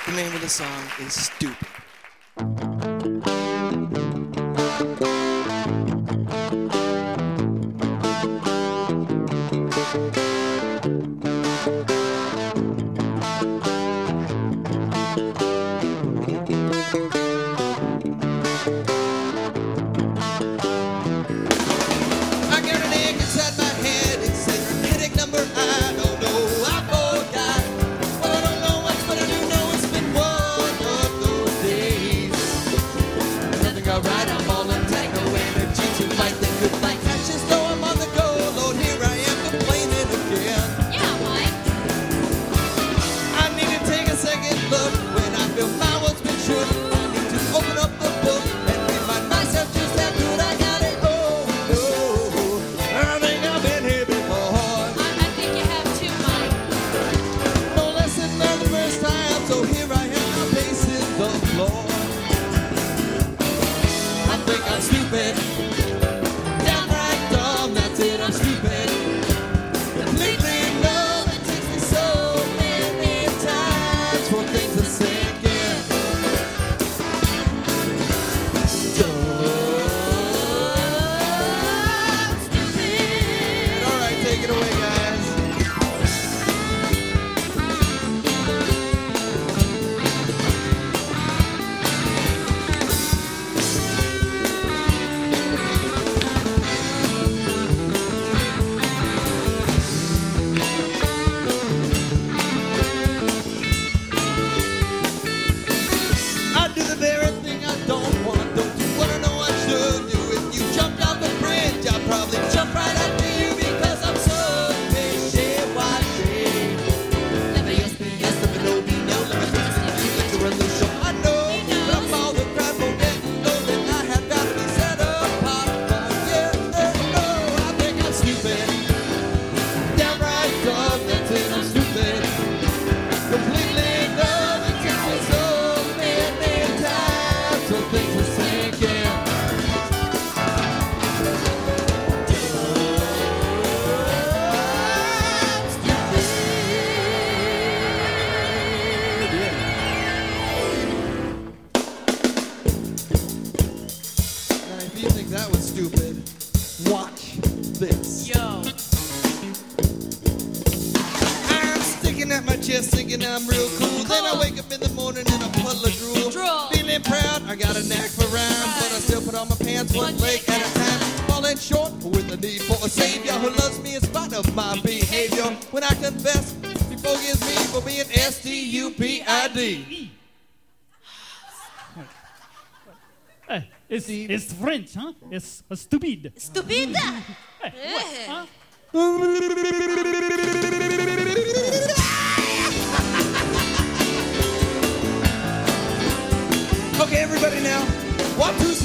The name of the song is Stupid. Thinking I'm real cool. Then I wake up in the morning in a puddle of drool. Feeling proud, I got a knack for rhyme, but I still put on my pants one leg at a time. Falling short with a need for a savior who loves me in spite of my behavior. When I confess, he forgives me for being S-T-U-P-I-D. It's French, huh? It's stupid. Stupid? Huh? Okay, everybody now. 1, 2,